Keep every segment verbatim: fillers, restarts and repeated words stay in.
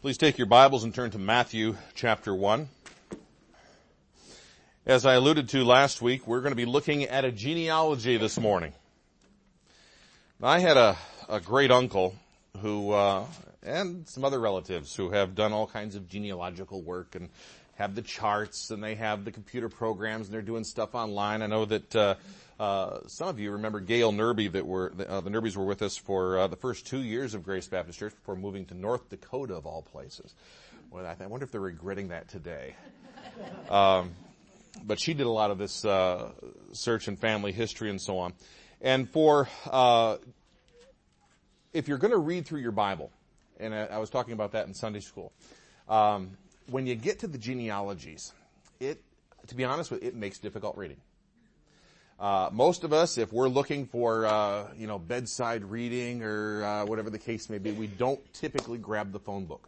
Please take your Bibles and turn to Matthew chapter one. As I alluded to last week, we're going to be looking at a genealogy this morning. I had a, a great uncle who, uh, and some other relatives who have done all kinds of genealogical work and have the charts and they have the computer programs and they're doing stuff online. I know that, uh, uh, some of you remember Gail Nerby that were, uh, the Nerbys were with us for, uh, the first two years of Grace Baptist Church before moving to North Dakota of all places. Well, I, I wonder if they're regretting that today. Um, but she did a lot of this, uh, search and family history and so on. And for, uh, if you're going to read through your Bible, and I, I was talking about that in Sunday school, um, when you get to the genealogies, it, to be honest with you, it makes difficult reading. Uh, most of us, if we're looking for, uh, you know, bedside reading or, uh, whatever the case may be, we don't typically grab the phone book.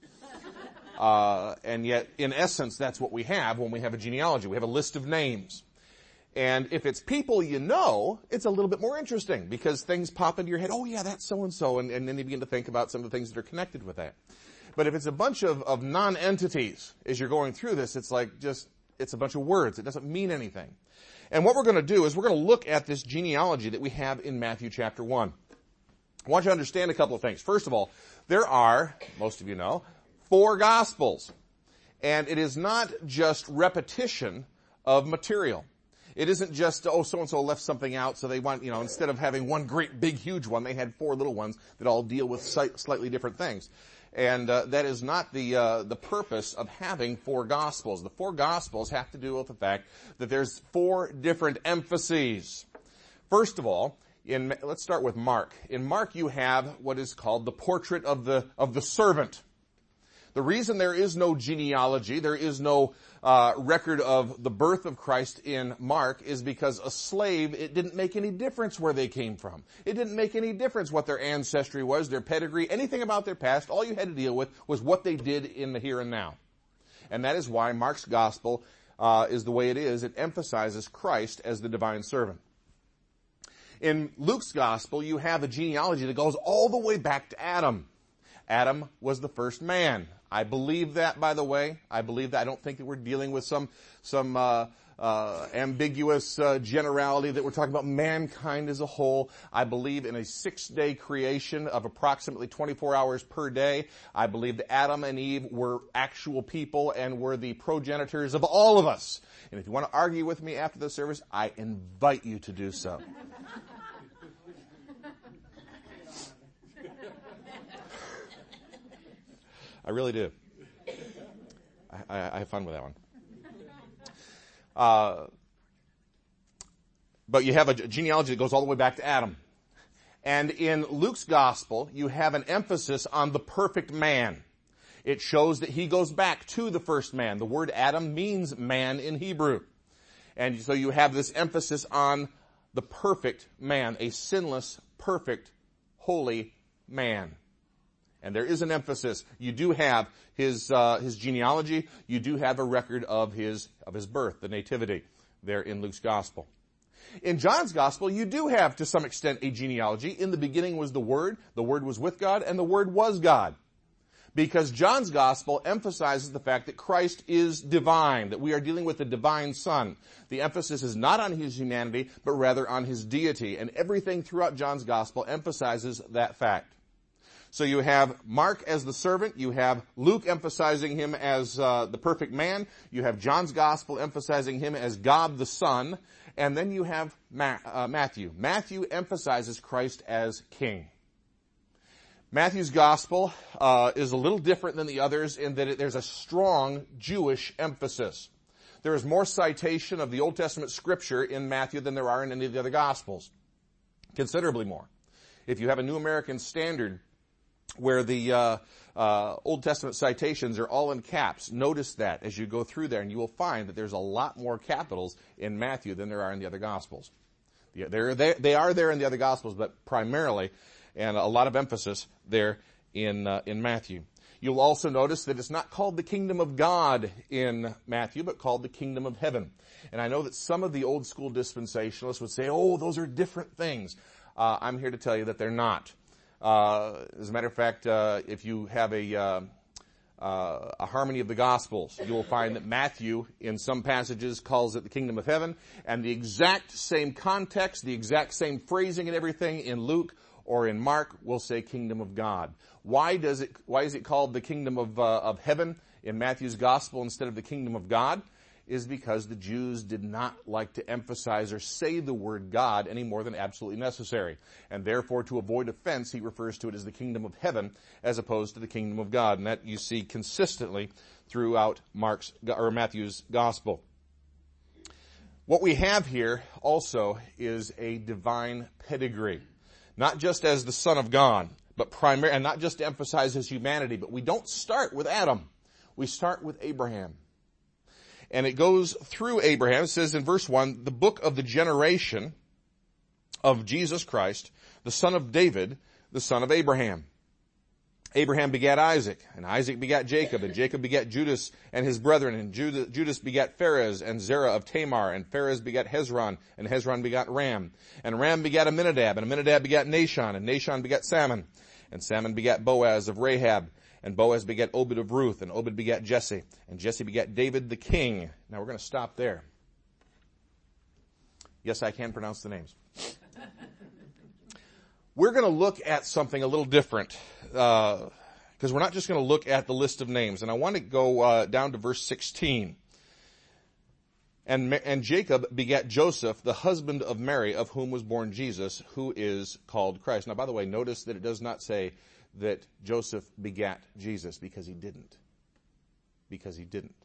Uh, and yet, in essence, that's what we have when we have a genealogy. We have a list of names. And if it's people you know, it's a little bit more interesting because things pop into your head, oh yeah, that's so-and-so, and, and then you begin to think about some of the things that are connected with that. But if it's a bunch of, of non-entities as you're going through this, it's like just, it's a bunch of words. It doesn't mean anything. And what we're going to do is we're going to look at this genealogy that we have in Matthew chapter one. I want you to understand a couple of things. First of all, there are, most of you know, four Gospels. And it is not just repetition of material. It isn't just, oh, so-and-so left something out, so they want, you know, instead of having one great, big, huge one, they had four little ones that all deal with slightly different things. And uh, that is not the uh, the purpose of having four Gospels. The four Gospels have to do with the fact that there's four different emphases. First of all, in let's start with Mark. In Mark, you have what is called the portrait of the of the servant. The reason there is no genealogy, there is no uh, record of the birth of Christ in Mark is because a slave, it didn't make any difference where they came from. It didn't make any difference what their ancestry was, their pedigree, anything about their past. All you had to deal with was what they did in the here and now. And that is why Mark's gospel uh, is the way it is. It emphasizes Christ as the divine servant. In Luke's gospel, you have a genealogy that goes all the way back to Adam. Adam was the first man. I believe that, by the way. I believe that. I don't think that we're dealing with some some uh, uh ambiguous uh, generality that we're talking about mankind as a whole. I believe in a six-day creation of approximately twenty-four hours per day. I believe that Adam and Eve were actual people and were the progenitors of all of us. And if you want to argue with me after the service, I invite you to do so. I really do. I, I, I have fun with that one. Uh, but you have a genealogy that goes all the way back to Adam. And in Luke's gospel, you have an emphasis on the perfect man. It shows that he goes back to the first man. The word Adam means man in Hebrew. And so you have this emphasis on the perfect man, a sinless, perfect, holy man. And there is an emphasis. You do have his uh, his genealogy. You do have a record of his of his birth, the nativity, there in Luke's gospel. In John's gospel, you do have, to some extent, a genealogy. In the beginning was the Word. The Word was with God, and the Word was God. Because John's gospel emphasizes the fact that Christ is divine, that we are dealing with the divine Son. The emphasis is not on his humanity, but rather on his deity. And everything throughout John's gospel emphasizes that fact. So you have Mark as the servant, you have Luke emphasizing him as uh, the perfect man, you have John's gospel emphasizing him as God the Son, and then you have Ma- uh, Matthew. Matthew emphasizes Christ as king. Matthew's gospel uh, is a little different than the others in that it, there's a strong Jewish emphasis. There is more citation of the Old Testament scripture in Matthew than there are in any of the other gospels. Considerably more. If you have a New American Standard where the uh, uh, Old Testament citations are all in caps, notice that as you go through there, and you will find that there's a lot more capitals in Matthew than there are in the other Gospels. They're, they're, they are there in the other Gospels, but primarily, and a lot of emphasis there in uh, in Matthew. You'll also notice that it's not called the kingdom of God in Matthew, but called the kingdom of heaven. And I know that some of the old school dispensationalists would say, oh, those are different things. Uh, I'm here to tell you that they're not. Uh, as a matter of fact, uh, if you have a, uh, uh, a harmony of the Gospels. You will find that Matthew, in some passages, calls it the kingdom of heaven, and the exact same context, the exact same phrasing and everything in Luke or in Mark will say kingdom of God. Why does it, why is it called the kingdom of, uh, of heaven in Matthew's Gospel instead of the kingdom of God? Is because the Jews did not like to emphasize or say the word God any more than absolutely necessary. And therefore, to avoid offense, he refers to it as the kingdom of heaven as opposed to the kingdom of God. And that you see consistently throughout Mark's or Matthew's gospel. What we have here also is a divine pedigree. Not just as the Son of God, but primary, and not just to emphasize his humanity, but we don't start with Adam. We start with Abraham. And it goes through Abraham. It says in verse one, the book of the generation of Jesus Christ, the son of David, the son of Abraham. Abraham begat Isaac, and Isaac begat Jacob, and Jacob begat Judas and his brethren, and Judas, Judas begat Pharez and Zerah of Tamar, and Pharez begat Hezron, and Hezron begat Ram, and Ram begat Aminadab, and Aminadab begat Nahshon, and Nahshon begat Salmon, and Salmon begat Boaz of Rahab, and Boaz begat Obed of Ruth, and Obed begat Jesse, and Jesse begat David the king. Now we're going to stop there. Yes, I can pronounce the names. We're going to look at something a little different, because uh, we're not just going to look at the list of names. And I want to go uh, down to verse sixteen. And, and Jacob begat Joseph, the husband of Mary, of whom was born Jesus, who is called Christ. Now, by the way, notice that it does not say that Joseph begat Jesus, because he didn't. Because he didn't.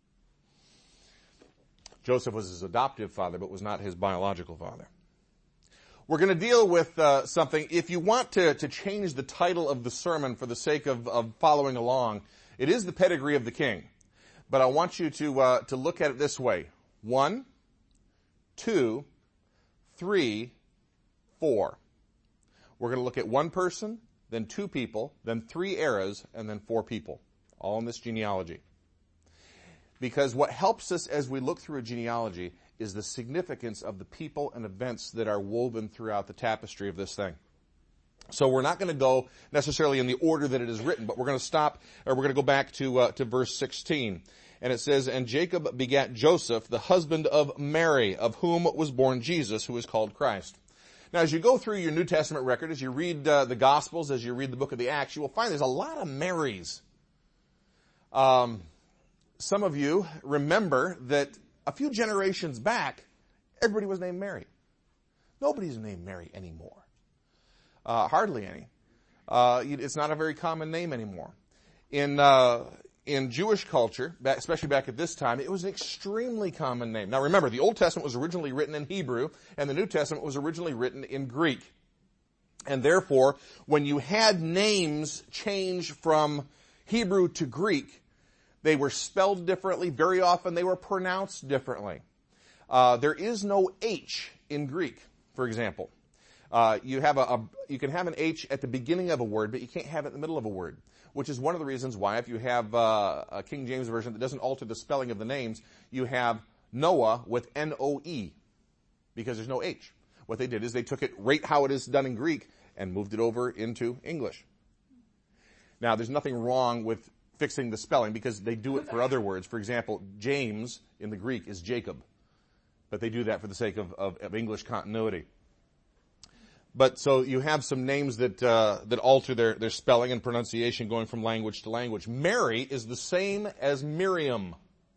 Joseph was his adoptive father, but was not his biological father. We're going to deal with uh, something. If you want to, to change the title of the sermon for the sake of, of following along, it is the pedigree of the king. But I want you to uh, to look at it this way. One, two, three, four. We're going to look at one person, then two people, then three eras, and then four people, all in this genealogy. Because what helps us as we look through a genealogy is the significance of the people and events that are woven throughout the tapestry of this thing. So we're not going to go necessarily in the order that it is written, but we're going to stop, or we're going to go back to uh, to verse sixteen. And it says, and Jacob begat Joseph, the husband of Mary, of whom was born Jesus, who is called Christ. Now, as you go through your New Testament record, as you read uh, the Gospels, as you read the book of the Acts, you will find there's a lot of Marys. Um, some of you remember that a few generations back, everybody was named Mary. Nobody's named Mary anymore. Uh, hardly any. Uh, it's not a very common name anymore. In, uh, in Jewish culture, back, especially back at this time, it was an extremely common name. Now remember, the Old Testament was originally written in Hebrew, and the New Testament was originally written in Greek. And therefore, when you had names change from Hebrew to Greek, they were spelled differently. Very often they were pronounced differently. Uh, there is no H in Greek, for example. Uh, you have a, a, you can have an H at the beginning of a word, but you can't have it in the middle of a word, which is one of the reasons why if you have uh, a King James version that doesn't alter the spelling of the names, you have Noah with N O E, because there's no H. What they did is they took it right how it is done in Greek and moved it over into English. Now, there's nothing wrong with fixing the spelling because they do it for other words. For example, James in the Greek is Jacob, but they do that for the sake of, of, of English continuity. But so you have some names that uh, that alter their, their spelling and pronunciation going from language to language. Mary is the same as Miriam.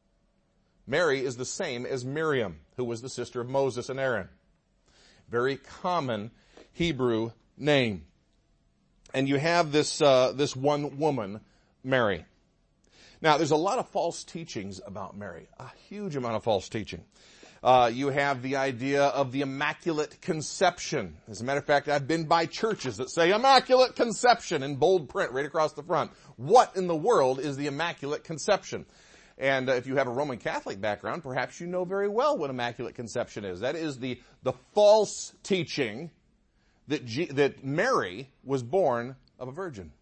Mary is the same as Miriam, who was the sister of Moses and Aaron. Very common Hebrew name. And you have this uh, this one woman, Mary. Now, there's a lot of false teachings about Mary, a huge amount of false teaching. Uh, you have the idea of the Immaculate Conception. As a matter of fact, I've been by churches that say Immaculate Conception in bold print right across the front. What in the world is the Immaculate Conception? And uh, if you have a Roman Catholic background, perhaps you know very well what Immaculate Conception is. That is the, the false teaching that, G- that Mary was born of a virgin.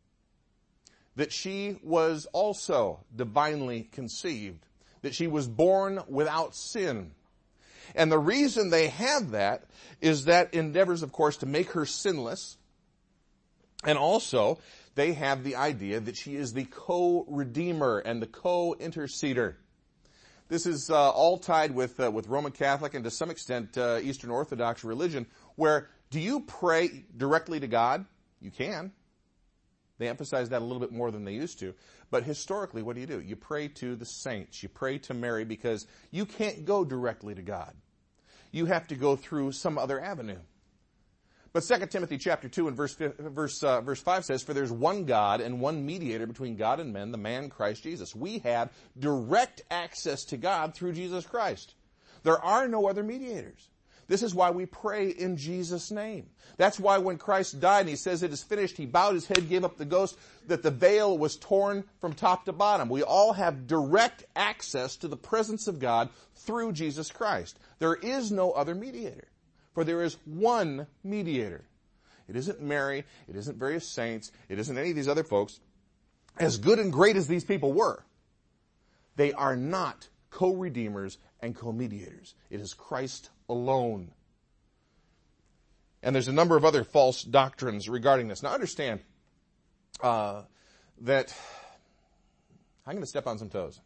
That she was also divinely conceived. That she was born without sin. And the reason they have that is that endeavors, of course, to make her sinless, and also they have the idea that she is the co-redeemer and the co-interceder. This is uh, all tied with uh, with Roman Catholic and to some extent uh, Eastern Orthodox religion, where do you pray directly to God? You can. They emphasize that a little bit more than they used to. But historically, what do you do? You pray to the saints. You pray to Mary because you can't go directly to God. You have to go through some other avenue. But Second Timothy chapter two and verse verse uh, verse five says, "For there's one God and one mediator between God and men, the man Christ Jesus." We have direct access to God through Jesus Christ. There are no other mediators. This is why we pray in Jesus' name. That's why when Christ died and he says it is finished, he bowed his head, gave up the ghost, that the veil was torn from top to bottom. We all have direct access to the presence of God through Jesus Christ. There is no other mediator. For there is one mediator. It isn't Mary. It isn't various saints. It isn't any of these other folks. As good and great as these people were, they are not co-redeemers and co-mediators. It is Christ alone. And there's a number of other false doctrines regarding this. Now understand uh, that I'm going to step on some toes.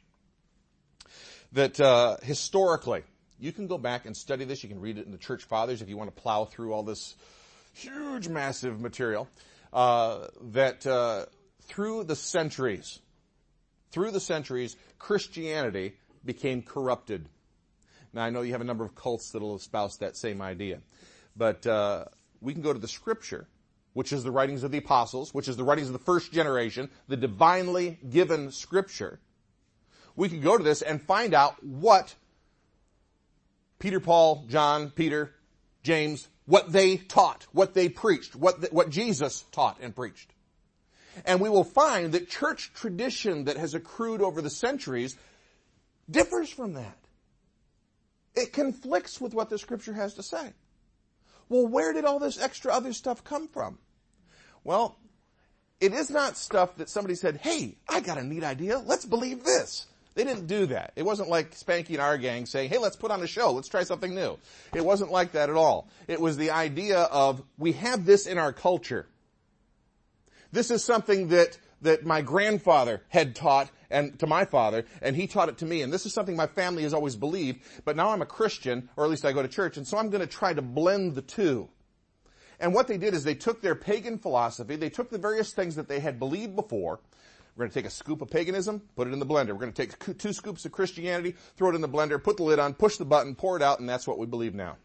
That uh, historically, you can go back and study this. You can read it in the Church Fathers if you want to plow through all this huge, massive material. Uh, that uh, through the centuries, through the centuries, Christianity became corrupted. Now, I know you have a number of cults that will espouse that same idea. But uh, we can go to the Scripture, which is the writings of the apostles, which is the writings of the first generation, the divinely given Scripture. We can go to this and find out what Peter, Paul, John, Peter, James, what they taught, what they preached, what the, what Jesus taught and preached. And we will find that church tradition that has accrued over the centuries differs from that. It conflicts with what the Scripture has to say. Well, where did all this extra other stuff come from? Well, it is not stuff that somebody said, "Hey, I got a neat idea. Let's believe this." They didn't do that. It wasn't like Spanky and our gang saying, "Hey, let's put on a show. Let's try something new." It wasn't like that at all. It was the idea of, we have this in our culture. This is something that, that my grandfather had taught and to my father, and he taught it to me. And this is something my family has always believed. But now I'm a Christian, or at least I go to church, and so I'm going to try to blend the two. And what they did is they took their pagan philosophy, they took the various things that they had believed before. We're going to take a scoop of paganism, put it in the blender. We're going to take two scoops of Christianity, throw it in the blender, put the lid on, push the button, pour it out, and that's what we believe now.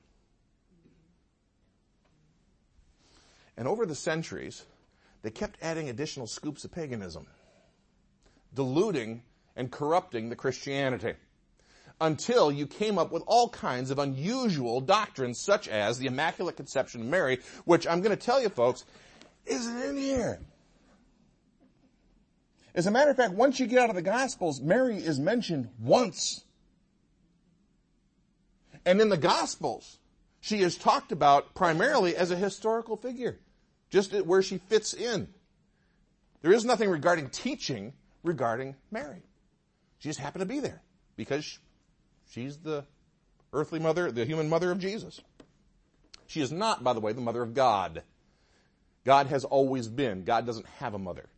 And over the centuries, they kept adding additional scoops of paganism, diluting and corrupting the Christianity, until you came up with all kinds of unusual doctrines, such as the Immaculate Conception of Mary, which I'm going to tell you, folks, isn't in here. As a matter of fact, once you get out of the Gospels, Mary is mentioned once. And in the Gospels, she is talked about primarily as a historical figure, just where she fits in. There is nothing regarding teaching regarding Mary. She just happened to be there because she's the earthly mother, the human mother of Jesus. She is not, by the way, the mother of God. God has always been. God doesn't have a mother.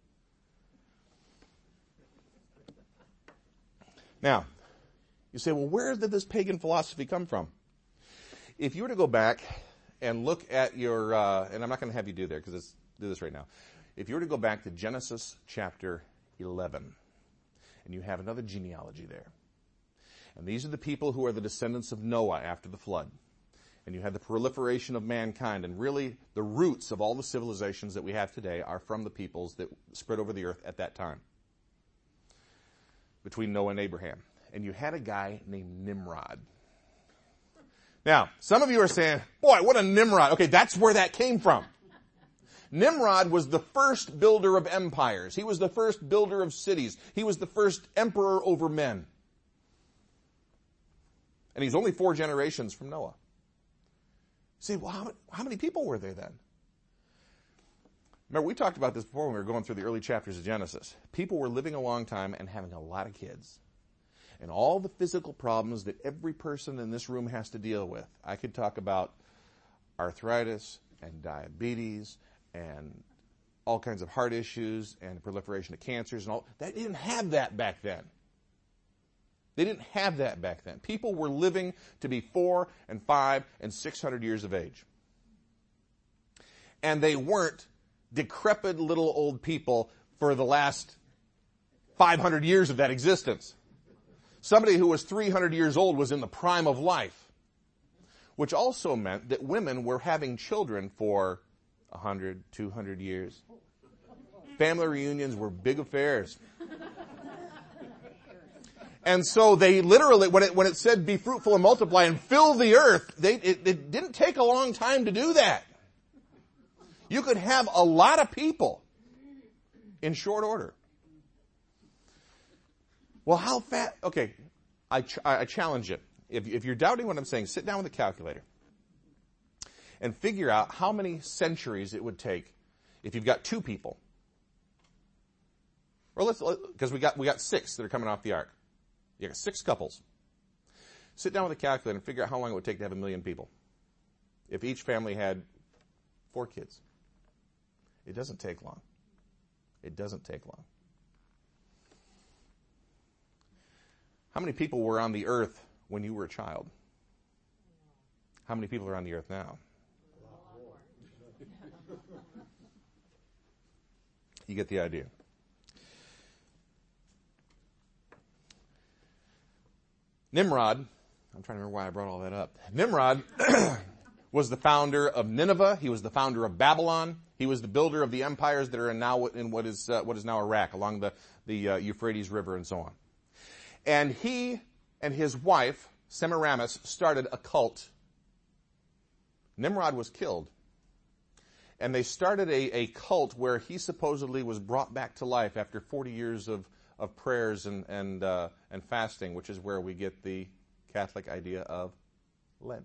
Now, you say, well, where did this pagan philosophy come from? If you were to go back and look at your, uh, and I'm not going to have you do there because it's do this right now. If you were to go back to Genesis chapter eleven, and you have another genealogy there, and these are the people who are the descendants of Noah after the flood, and you have the proliferation of mankind, and really the roots of all the civilizations that we have today are from the peoples that spread over the earth at that time, between Noah and Abraham. And you had a guy named Nimrod. Now, some of you are saying, boy, what a Nimrod. Okay, that's where that came from. Nimrod was the first builder of empires. He was the first builder of cities. He was the first emperor over men. And he's only four generations from Noah. See, well, how, how many people were there then? Remember, we talked about this before when we were going through the early chapters of Genesis. People were living a long time and having a lot of kids. And all the physical problems that every person in this room has to deal with. I could talk about arthritis and diabetes and all kinds of heart issues and proliferation of cancers and all. They didn't have that back then. They didn't have that back then. People were living to be four and five and six hundred years of age. And they weren't decrepit little old people for the last five hundred years of that existence. Somebody who was three hundred years old was in the prime of life, which also meant that women were having children for one hundred, two hundred years. Family reunions were big affairs. And so they literally, when it, when it said be fruitful and multiply and fill the earth, they, it, it didn't take a long time to do that. You could have a lot of people in short order. Well, how fast? Okay, I, ch- I challenge you. If, if you're doubting what I'm saying, sit down with a calculator and figure out how many centuries it would take if you've got two people. Or let's, because we got we got six that are coming off the ark. You got six couples. Sit down with a calculator and figure out how long it would take to have a million people. If each family had four kids. It doesn't take long. It doesn't take long. How many people were on the earth when you were a child? How many people are on the earth now? You get the idea. Nimrod, I'm trying to remember why I brought all that up. Nimrod was the founder of Nineveh. He was the founder of Babylon. He was the builder of the empires that are in now in what is uh, what is now Iraq, along the the uh, Euphrates River and so on. And he and his wife Semiramis started a cult. Nimrod was killed, and they started a, a cult where he supposedly was brought back to life after forty years of of prayers and and uh, and fasting, which is where we get the Catholic idea of Lent.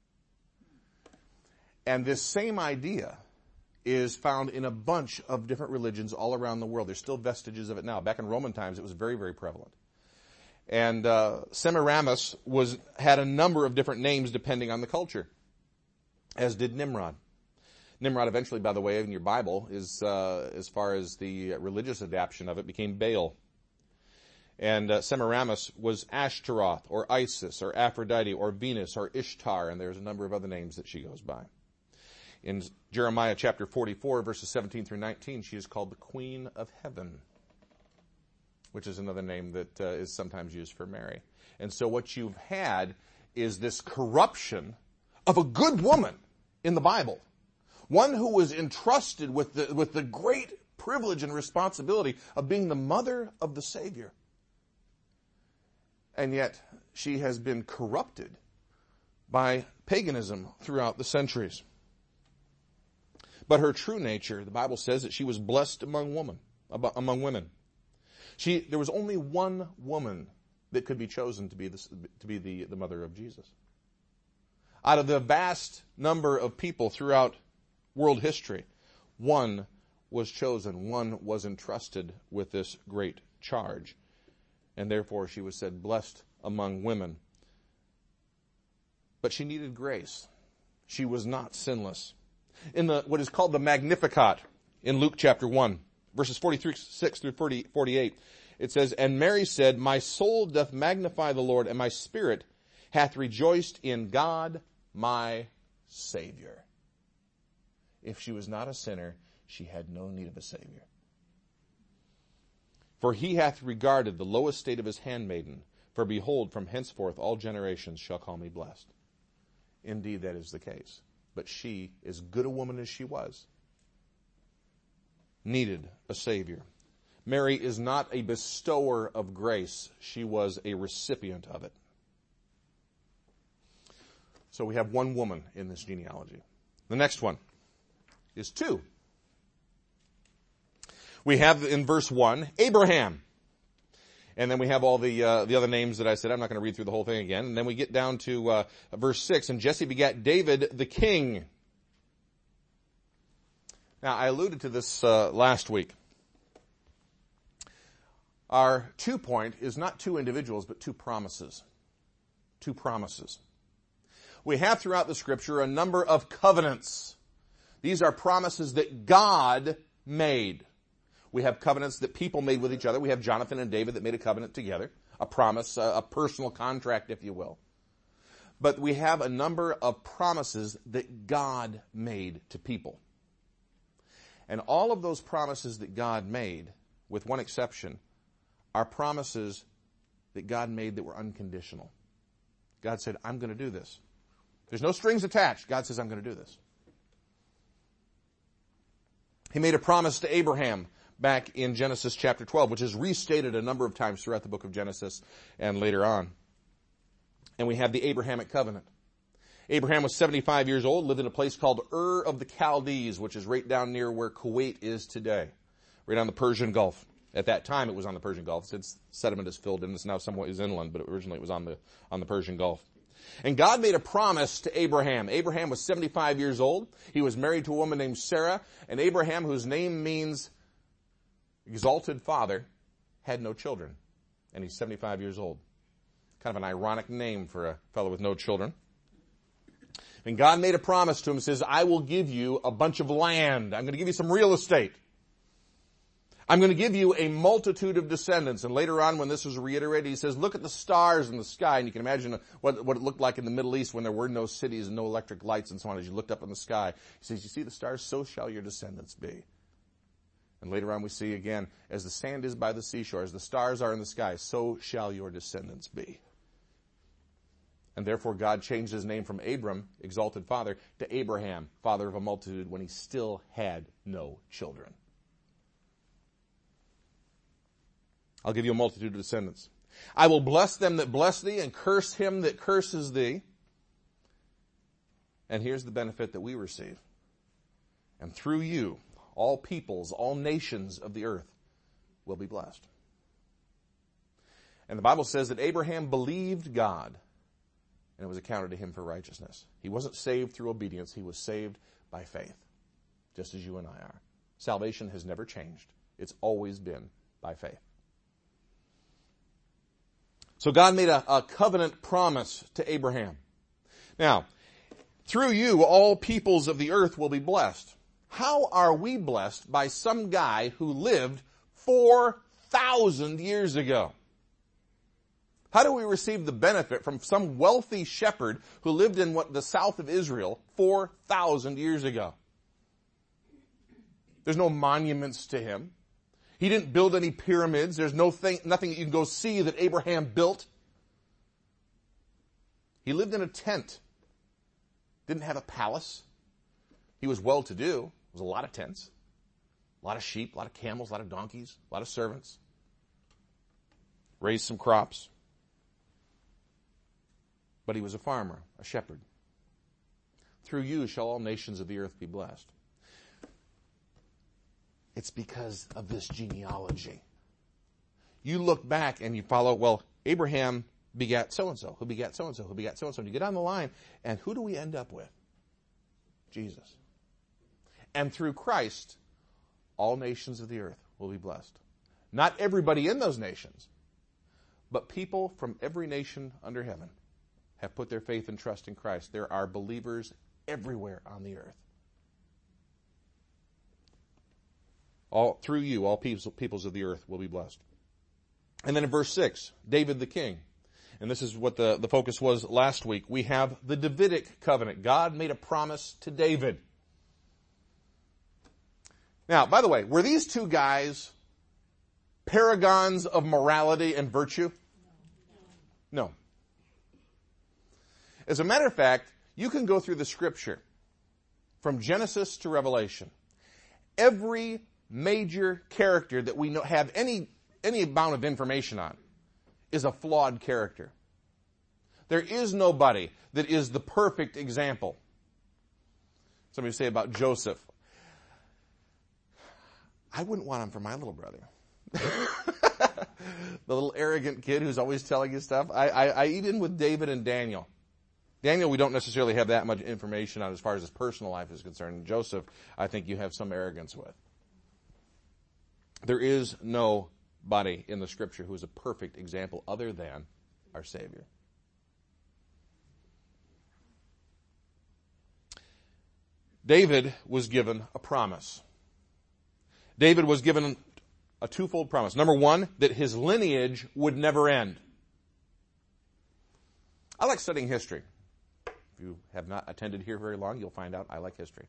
And this same idea is found in a bunch of different religions all around the world. There's still vestiges of it now. Back in Roman times, it was very, very prevalent. And uh, Semiramis was had a number of different names depending on the culture, as did Nimrod. Nimrod eventually, by the way, in your Bible, is uh, as far as the religious adaptation of it, became Baal. And uh, Semiramis was Ashtaroth, or Isis, or Aphrodite, or Venus, or Ishtar, and there's a number of other names that she goes by. In Jeremiah chapter forty-four, verses seventeen through nineteen, she is called the Queen of Heaven, which is another name that uh, is sometimes used for Mary. And so what you've had is this corruption of a good woman in the Bible, one who was entrusted with the, with the great privilege and responsibility of being the mother of the Savior. And yet she has been corrupted by paganism throughout the centuries. But her true nature, the Bible says that she was blessed among women, among women. She, there was only one woman that could be chosen to be the, to be the, the mother of Jesus. Out of the vast number of people throughout world history, one was chosen, one was entrusted with this great charge. And therefore she was said blessed among women. But she needed grace. She was not sinless. In the what is called the Magnificat in Luke chapter one, verses forty-six through forty-eight, it says, "And Mary said, My soul doth magnify the Lord, and my spirit hath rejoiced in God my Savior." If she was not a sinner, she had no need of a Savior. "For he hath regarded the low estate of his handmaiden, for behold, from henceforth all generations shall call me blessed." Indeed, that is the case. But she, as good a woman as she was, needed a Savior. Mary is not a bestower of grace. She was a recipient of it. So we have one woman in this genealogy. The next one is two. We have in verse one, Abraham. And then we have all the uh, the other names that I said. I'm not going to read through the whole thing again. And then we get down to uh, verse six. And Jesse begat David the king. Now, I alluded to this uh, last week. Our two point is not two individuals, but two promises. Two promises. We have throughout the Scripture a number of covenants. These are promises that God made. We have covenants that people made with each other. We have Jonathan and David that made a covenant together, a promise, a, a personal contract, if you will. But we have a number of promises that God made to people. And all of those promises that God made, with one exception, are promises that God made that were unconditional. God said, I'm going to do this. There's no strings attached. God says, I'm going to do this. He made a promise to Abraham back in Genesis chapter twelve, which is restated a number of times throughout the book of Genesis and later on. And we have the Abrahamic covenant. Abraham was seventy-five years old, lived in a place called Ur of the Chaldees, which is right down near where Kuwait is today, right on the Persian Gulf. At that time, it was on the Persian Gulf. Since sediment has filled in, it's now somewhat is inland, but originally it was on the on the Persian Gulf. And God made a promise to Abraham. Abraham was seventy-five years old. He was married to a woman named Sarah, and Abraham, whose name means exalted father, had no children. And he's seventy-five years old. Kind of an ironic name for a fellow with no children. And God made a promise to him. He says, I will give you a bunch of land. I'm going to give you some real estate. I'm going to give you a multitude of descendants. And later on, when this was reiterated, he says, look at the stars in the sky. And you can imagine what, what it looked like in the Middle East when there were no cities and no electric lights and so on. As you looked up in the sky, he says, you see the stars? So shall your descendants be. And later on we see again, as the sand is by the seashore, as the stars are in the sky, so shall your descendants be. And therefore God changed his name from Abram, exalted father, to Abraham, father of a multitude, when he still had no children. I'll give you a multitude of descendants. I will bless them that bless thee and curse him that curses thee. And here's the benefit that we receive. And through you, all peoples, all nations of the earth will be blessed. And the Bible says that Abraham believed God, and it was accounted to him for righteousness. He wasn't saved through obedience. He was saved by faith, just as you and I are. Salvation has never changed. It's always been by faith. So God made a, a covenant promise to Abraham. Now, through you, all peoples of the earth will be blessed. How are we blessed by some guy who lived four thousand years ago? How do we receive the benefit from some wealthy shepherd who lived in what the south of Israel four thousand years ago? There's no monuments to him. He didn't build any pyramids. There's no thing, nothing that you can go see that Abraham built. He lived in a tent. Didn't have a palace. He was well-to-do. There was a lot of tents. A lot of sheep, a lot of camels, a lot of donkeys, a lot of servants. Raised some crops. But he was a farmer, a shepherd. Through you shall all nations of the earth be blessed. It's because of this genealogy. You look back and you follow, well, Abraham begat so-and-so, who begat so-and-so, who begat so-and-so. And you get on the line, and who do we end up with? Jesus. And through Christ, all nations of the earth will be blessed. Not everybody in those nations, but people from every nation under heaven have put their faith and trust in Christ. There are believers everywhere on the earth. All, through you, all peoples, peoples of the earth will be blessed. And then in verse six, David the king. And this is what the, the focus was last week. We have the Davidic covenant. God made a promise to David. Now, by the way, were these two guys paragons of morality and virtue? No. As a matter of fact, you can go through the scripture from Genesis to Revelation. Every major character that we know, have any, any amount of information on is a flawed character. There is nobody that is the perfect example. Somebody say about Joseph, I wouldn't want him for my little brother. The little arrogant kid who's always telling you stuff. I, I, I eat in with David and Daniel. Daniel, we don't necessarily have that much information on as far as his personal life is concerned. Joseph, I think you have some arrogance with. There is nobody in the scripture who is a perfect example other than our Savior. David was given a promise. David was given a twofold promise. Number one, that his lineage would never end. I like studying history. If you have not attended here very long, you'll find out I like history.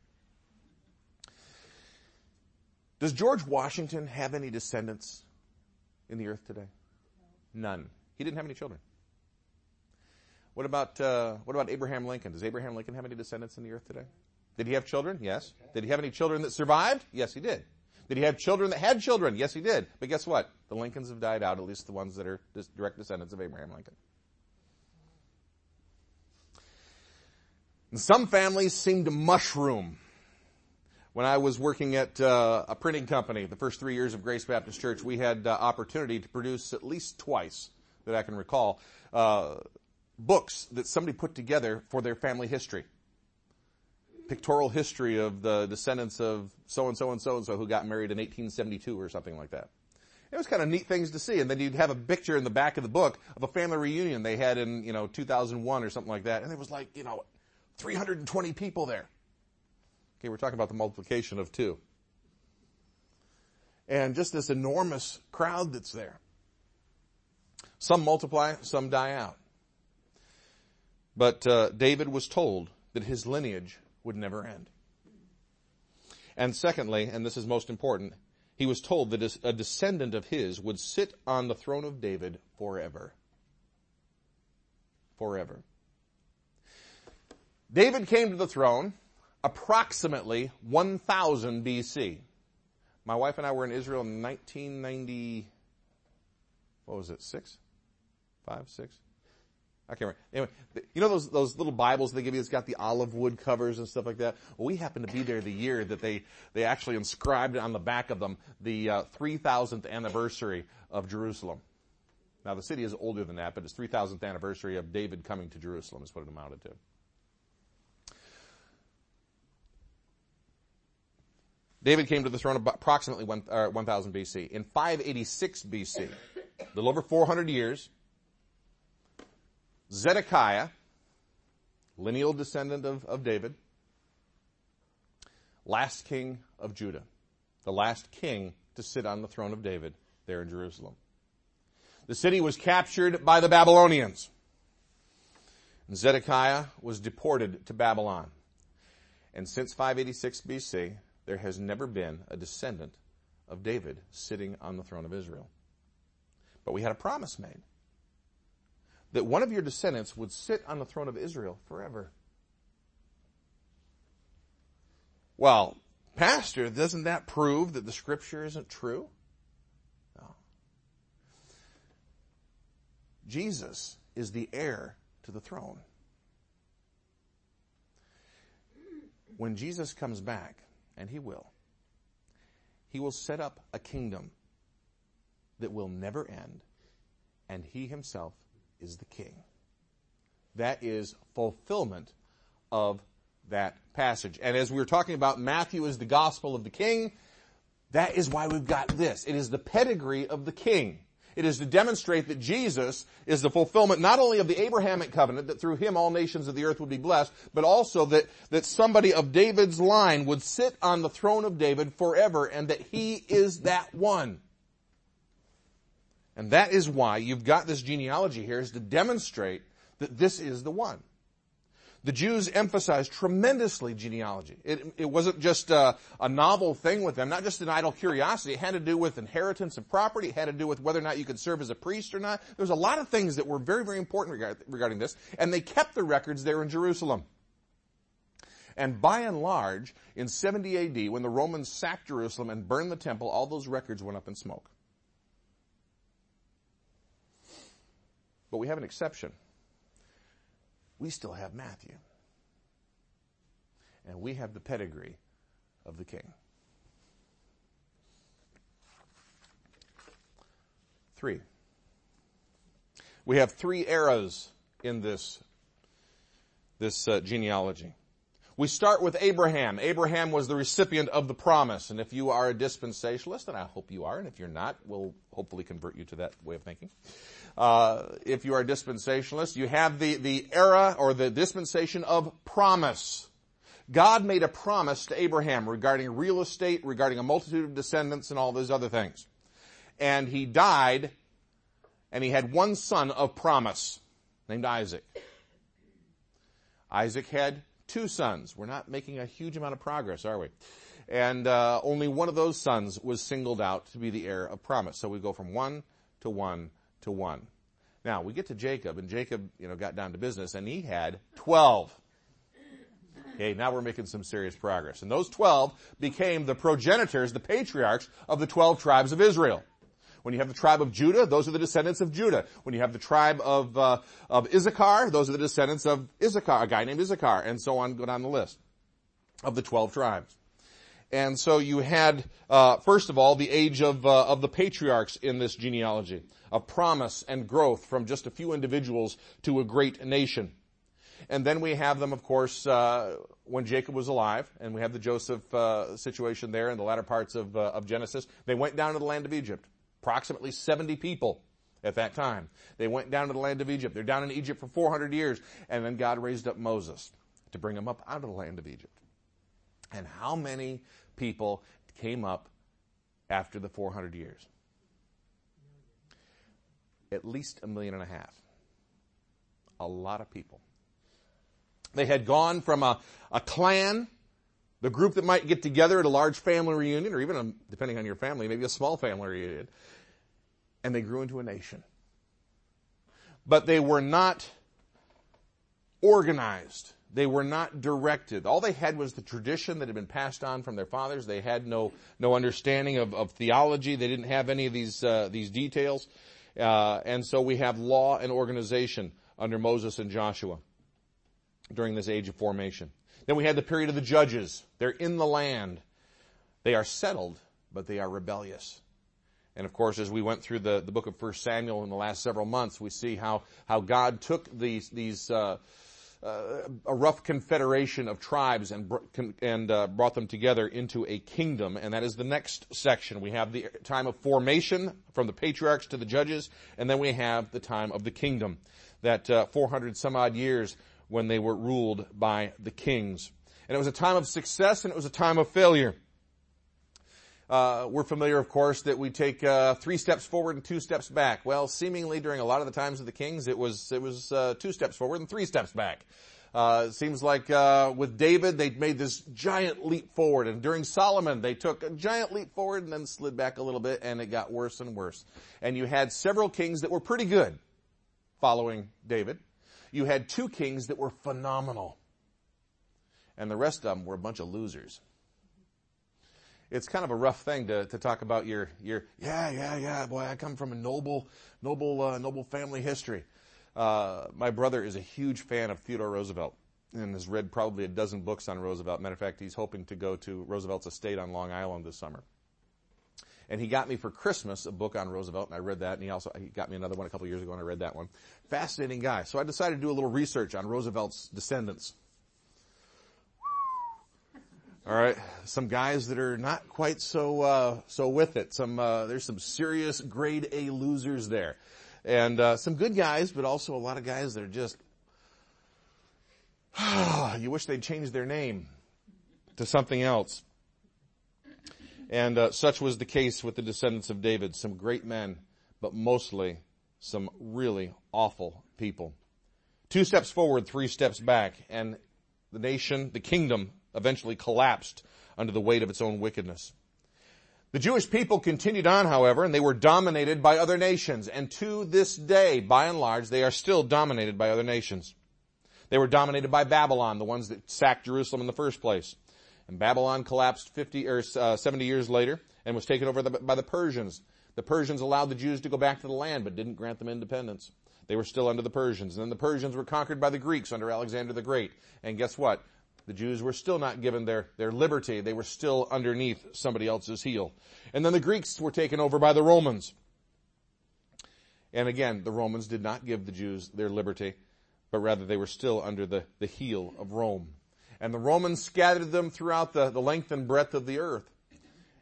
Does George Washington have any descendants in the earth today? None. He didn't have any children. What about uh, what about Abraham Lincoln? Does Abraham Lincoln have any descendants in the earth today? Did he have children? Yes. Did he have any children that survived? Yes, he did. Did he have children that had children? Yes, he did. But guess what? The Lincolns have died out, at least the ones that are direct descendants of Abraham Lincoln. And some families seem to mushroom. When I was working at uh, a printing company, the first three years of Grace Baptist Church, we had uh, opportunity to produce at least twice, that I can recall, uh, books that somebody put together for their family history. Pictorial history of the descendants of so-and-so and so-and-so who got married in eighteen seventy-two or something like that. It was kind of neat things to see. And then you'd have a picture in the back of the book of a family reunion they had in, you know, two thousand one or something like that. And there was like, you know, three hundred twenty people there. Okay, we're talking about the multiplication of two. And just this enormous crowd that's there. Some multiply, some die out. But uh, David was told that his lineage would never end. And secondly, and this is most important, he was told that a descendant of his would sit on the throne of David forever. Forever. David came to the throne approximately one thousand B C. My wife and I were in Israel in nineteen ninety, what was it, six? Five, six? I can't remember. Anyway, you know those those little Bibles they give you that's got the olive wood covers and stuff like that? Well, we happened to be there the year that they, they actually inscribed on the back of them the uh, three thousandth anniversary of Jerusalem. Now, the city is older than that, but it's three thousandth anniversary of David coming to Jerusalem is what it amounted to. David came to the throne approximately one thousand B C. In five eighty-six B C, a little over four hundred years, Zedekiah, lineal descendant of, of David, last king of Judah, the last king to sit on the throne of David there in Jerusalem. The city was captured by the Babylonians. And Zedekiah was deported to Babylon. And since five eighty-six B C, there has never been a descendant of David sitting on the throne of Israel. But we had a promise made that one of your descendants would sit on the throne of Israel forever. Well, Pastor, doesn't that prove that the Scripture isn't true? No. Jesus is the heir to the throne. When Jesus comes back, and he will, he will set up a kingdom that will never end, and he himself is the king. That is fulfillment of that passage. And as we were talking about, Matthew is the gospel of the king. That is why we've got this. It is the pedigree of the king. It is to demonstrate that Jesus is the fulfillment not only of the Abrahamic covenant, that through him all nations of the earth would be blessed, but also that, that somebody of David's line would sit on the throne of David forever, and that he is that one. And that is why you've got this genealogy here, is to demonstrate that this is the one. The Jews emphasized tremendously genealogy. It, it wasn't just a, a novel thing with them, not just an idle curiosity. It had to do with inheritance of property. It had to do with whether or not you could serve as a priest or not. There was a lot of things that were very, very important regard, regarding this, and they kept the records there in Jerusalem. And by and large, in seventy A D, when the Romans sacked Jerusalem and burned the temple, all those records went up in smoke. But we have an exception. We still have Matthew. And we have the pedigree of the king. Three. We have three eras in this, this uh, genealogy. We start with Abraham. Abraham was the recipient of the promise. And if you are a dispensationalist, and I hope you are, and if you're not, we'll hopefully convert you to that way of thinking. Uh, if you are a dispensationalist, you have the, the era or the dispensation of promise. God made a promise to Abraham regarding real estate, regarding a multitude of descendants and all those other things. And he died, and he had one son of promise named Isaac. Isaac had two sons. We're not making a huge amount of progress, are we? And uh, only one of those sons was singled out to be the heir of promise. So we go from one to one to one. Now, we get to Jacob, and Jacob, you know, got down to business, and he had twelve. Okay, now we're making some serious progress. And those twelve became the progenitors, the patriarchs of the twelve tribes of Israel. When you have the tribe of Judah, those are the descendants of Judah. When you have the tribe of uh, of Issachar, those are the descendants of Issachar, a guy named Issachar, and so on, go down the list of the twelve tribes. And so you had, uh, first of all, the age of uh, of the patriarchs in this genealogy, of promise and growth from just a few individuals to a great nation. And then we have them, of course, uh, when Jacob was alive, and we have the Joseph uh, situation there in the latter parts of, uh, of Genesis. They went down to the land of Egypt, approximately seventy people at that time. They went down to the land of Egypt. They're down in Egypt for four hundred years, and then God raised up Moses to bring them up out of the land of Egypt. And how many people came up after the four hundred years? At least a million and a half. A lot of people. They had gone from a, a clan, the group that might get together at a large family reunion, or even, a, depending on your family, maybe a small family reunion, and they grew into a nation. But they were not organized. They were not directed. All they had was the tradition that had been passed on from their fathers. They had no no understanding of, of theology. They didn't have any of these uh, these details. Uh, and so we have law and organization under Moses and Joshua during this age of formation. Then we had the period of the judges. They're in the land. They are settled, but they are rebellious. And of course, as we went through the, the book of First Samuel in the last several months, we see how, how God took these, these, uh, uh, a rough confederation of tribes and, and, uh, brought them together into a kingdom. And that is the next section. We have the time of formation from the patriarchs to the judges. And then we have the time of the kingdom. That, uh, four hundred some odd years when they were ruled by the kings. And it was a time of success and it was a time of failure. Uh, we're familiar, of course, that we take uh, three steps forward and two steps back. Well, seemingly during a lot of the times of the kings, it was it was uh, two steps forward and three steps back. Uh, it seems like uh, with David, they made this giant leap forward, and during Solomon, they took a giant leap forward and then slid back a little bit, and it got worse and worse. And you had several kings that were pretty good following David. You had two kings that were phenomenal, and the rest of them were a bunch of losers. It's kind of a rough thing to, to talk about your, your, yeah, yeah, yeah, boy, I come from a noble, noble, uh, noble family history. Uh, my brother is a huge fan of Theodore Roosevelt and has read probably a dozen books on Roosevelt. Matter of fact, he's hoping to go to Roosevelt's estate on Long Island this summer. And he got me for Christmas a book on Roosevelt, and I read that, and he also he got me another one a couple years ago, and I read that one. Fascinating guy. So I decided to do a little research on Roosevelt's descendants. All right, some guys that are not quite so uh so with it. Some uh there's some serious grade A losers there, and uh some good guys, but also a lot of guys that are just you wish they'd change their name to something else. And uh, such was the case with the descendants of David. Some great men, but mostly some really awful people. Two steps forward, three steps back, and the nation, the kingdom, eventually collapsed under the weight of its own wickedness. The Jewish people continued on, however, and they were dominated by other nations. And to this day, by and large, they are still dominated by other nations. They were dominated by Babylon, the ones that sacked Jerusalem in the first place. And Babylon collapsed fifty or uh, seventy years later and was taken over the, by the Persians. The Persians allowed the Jews to go back to the land, but didn't grant them independence. They were still under the Persians. And then the Persians were conquered by the Greeks under Alexander the Great. And guess what? The Jews were still not given their, their liberty. They were still underneath somebody else's heel. And then the Greeks were taken over by the Romans. And again, the Romans did not give the Jews their liberty, but rather they were still under the, the heel of Rome. And the Romans scattered them throughout the, the length and breadth of the earth.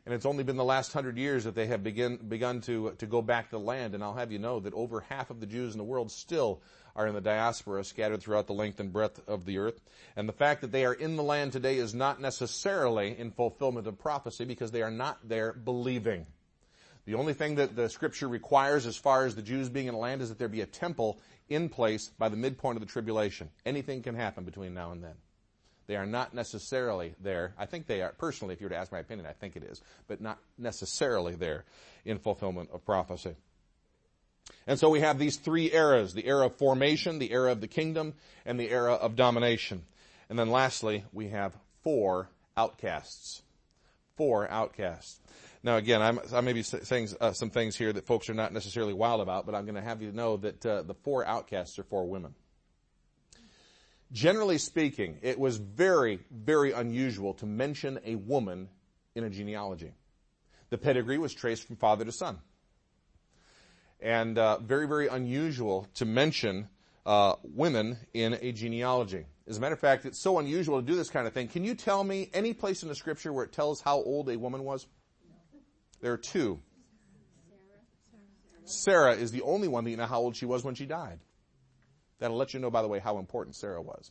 And it's only been the last hundred years that they have begin, begun to, to go back to the land. And I'll have you know that over half of the Jews in the world still are in the diaspora, scattered throughout the length and breadth of the earth. And the fact that they are in the land today is not necessarily in fulfillment of prophecy, because they are not there believing. The only thing that the Scripture requires as far as the Jews being in the land is that there be a temple in place by the midpoint of the tribulation. Anything can happen between now and then. They are not necessarily there. I think they are, personally, if you were to ask my opinion, I think it is, but not necessarily there in fulfillment of prophecy. And so we have these three eras: the era of formation, the era of the kingdom, and the era of domination. And then lastly, we have four outcasts. Four outcasts. Now again, I'm, I may be saying uh, some things here that folks are not necessarily wild about, but I'm going to have you know that uh, the four outcasts are four women. Generally speaking, it was very, very unusual to mention a woman in a genealogy. The pedigree was traced from father to son. And uh, very, very unusual to mention uh, women in a genealogy. As a matter of fact, it's so unusual to do this kind of thing. Can you tell me any place in the Scripture where it tells how old a woman was? There are two. Sarah is the only one that you know how old she was when she died. That'll let you know, by the way, how important Sarah was.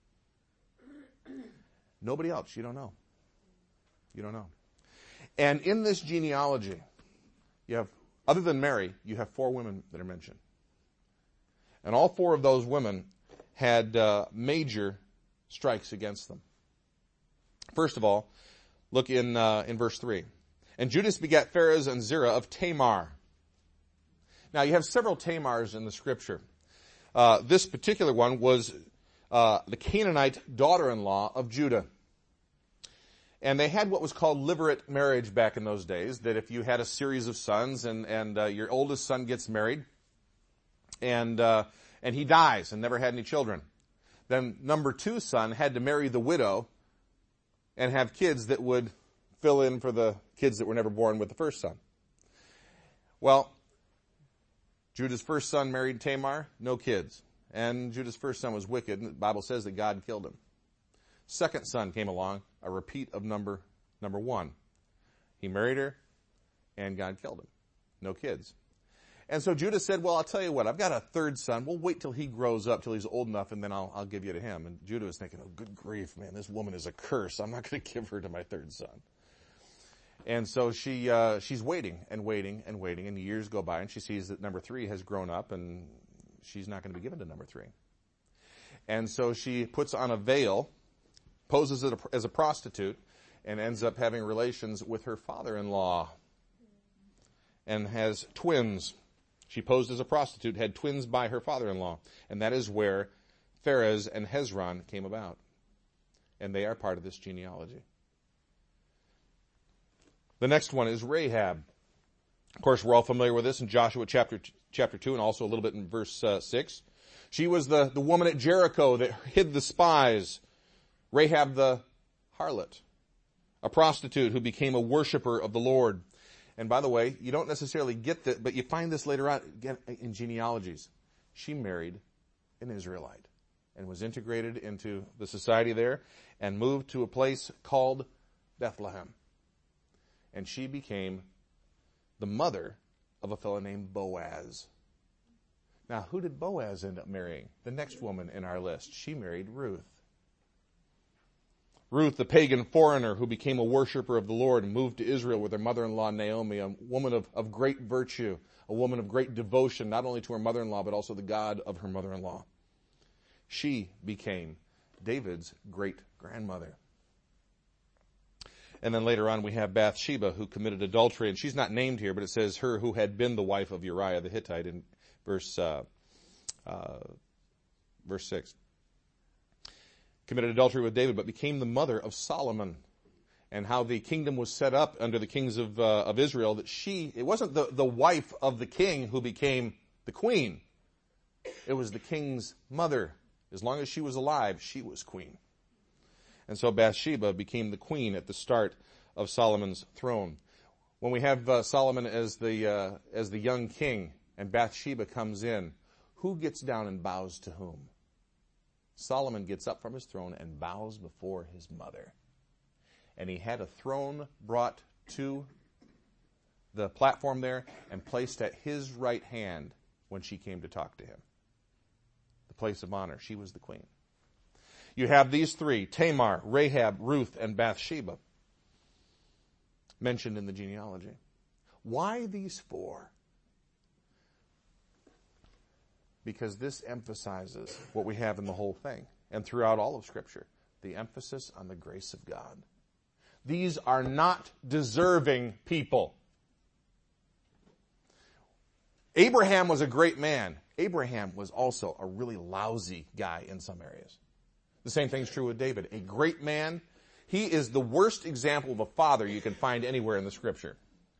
Nobody else. You don't know. You don't know. And in this genealogy, you have, other than Mary, you have four women that are mentioned. And all four of those women had uh, major strikes against them. First of all, look in uh, in verse three. And Judas begat Pharez and Zerah of Tamar. Now, you have several Tamars in the Scripture. Uh, this particular one was uh, the Canaanite daughter-in-law of Judah. And they had what was called levirate marriage back in those days, that if you had a series of sons and, and uh, your oldest son gets married and uh, and he dies and never had any children, then number two son had to marry the widow and have kids that would fill in for the kids that were never born with the first son. Well, Judah's first son married Tamar, no kids. And Judah's first son was wicked, and the Bible says that God killed him. Second son came along, a repeat of number number one. He married her, and God killed him. No kids. And so Judah said, well, I'll tell you what, I've got a third son. We'll wait till he grows up, till he's old enough, and then I'll, I'll give you to him. And Judah was thinking, oh, good grief, man, this woman is a curse. I'm not going to give her to my third son. And so she uh, she's waiting and waiting and waiting, and the years go by, and she sees that number three has grown up, and she's not going to be given to number three. And so she puts on a veil, poses as a prostitute, and ends up having relations with her father-in-law, and has twins. She posed as a prostitute, had twins by her father-in-law, and that is where Pharez and Hezron came about. And they are part of this genealogy. The next one is Rahab. Of course, we're all familiar with this in Joshua chapter chapter two, and also a little bit in verse uh, six. She was the, the woman at Jericho that hid the spies. Rahab the harlot, a prostitute who became a worshiper of the Lord. And by the way, you don't necessarily get that, but you find this later on again in genealogies. She married an Israelite and was integrated into the society there and moved to a place called Bethlehem. And she became the mother of a fellow named Boaz. Now, who did Boaz end up marrying? The next woman in our list. She married Ruth. Ruth, the pagan foreigner who became a worshiper of the Lord and moved to Israel with her mother-in-law Naomi, a woman of, of great virtue, a woman of great devotion, not only to her mother-in-law, but also the God of her mother-in-law. She became David's great-grandmother. And then later on we have Bathsheba, who committed adultery, and she's not named here, but it says her who had been the wife of Uriah the Hittite in verse uh, uh, verse six. Committed adultery with David, but became the mother of Solomon. And how the kingdom was set up under the kings of uh, of Israel, that she, it wasn't the, the wife of the king who became the queen. It was the king's mother. As long as she was alive, she was queen. And so Bathsheba became the queen at the start of Solomon's throne. When we have uh, Solomon as the uh, as the young king and Bathsheba comes in, who gets down and bows to whom? Solomon gets up from his throne and bows before his mother. And he had a throne brought to the platform there and placed at his right hand when she came to talk to him. The place of honor. She was the queen. You have these three, Tamar, Rahab, Ruth, and Bathsheba, mentioned in the genealogy. Why these four? Because this emphasizes what we have in the whole thing and throughout all of Scripture, the emphasis on the grace of God. These are not deserving people. Abraham was a great man. Abraham was also a really lousy guy in some areas. The same thing's true with David. A great man. He is the worst example of a father you can find anywhere in the Scripture.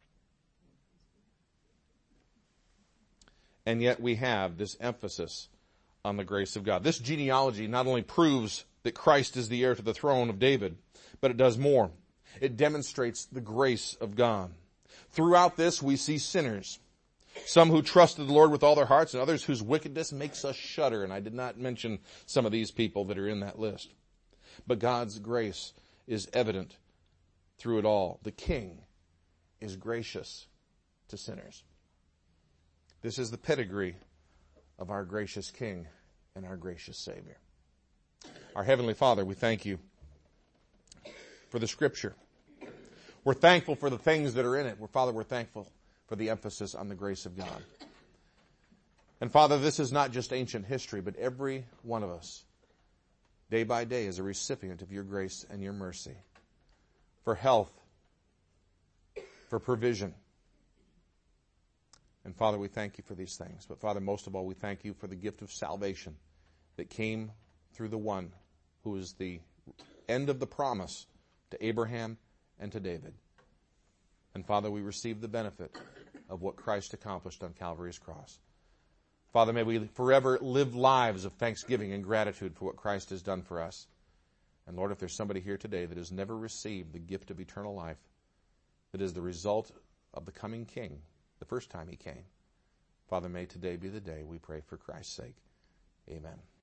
And yet we have this emphasis on the grace of God. This genealogy not only proves that Christ is the heir to the throne of David, but it does more. It demonstrates the grace of God. Throughout this, we see sinners. Some who trusted the Lord with all their hearts, and others whose wickedness makes us shudder. And I did not mention some of these people that are in that list. But God's grace is evident through it all. The King is gracious to sinners. This is the pedigree of our gracious King and our gracious Savior. Our Heavenly Father, we thank you for the Scripture. We're thankful for the things that are in it. We're, Father, we're thankful for the emphasis on the grace of God. And Father, this is not just ancient history, but every one of us, day by day, is a recipient of your grace and your mercy. For health, for provision. And Father, we thank you for these things. But Father, most of all, we thank you for the gift of salvation that came through the one who is the end of the promise to Abraham and to David. And Father, we receive the benefit of what Christ accomplished on Calvary's cross. Father, may we forever live lives of thanksgiving and gratitude for what Christ has done for us. And Lord, if there's somebody here today that has never received the gift of eternal life, that is the result of the coming King, the first time he came, Father, may today be the day we pray for Christ's sake. Amen.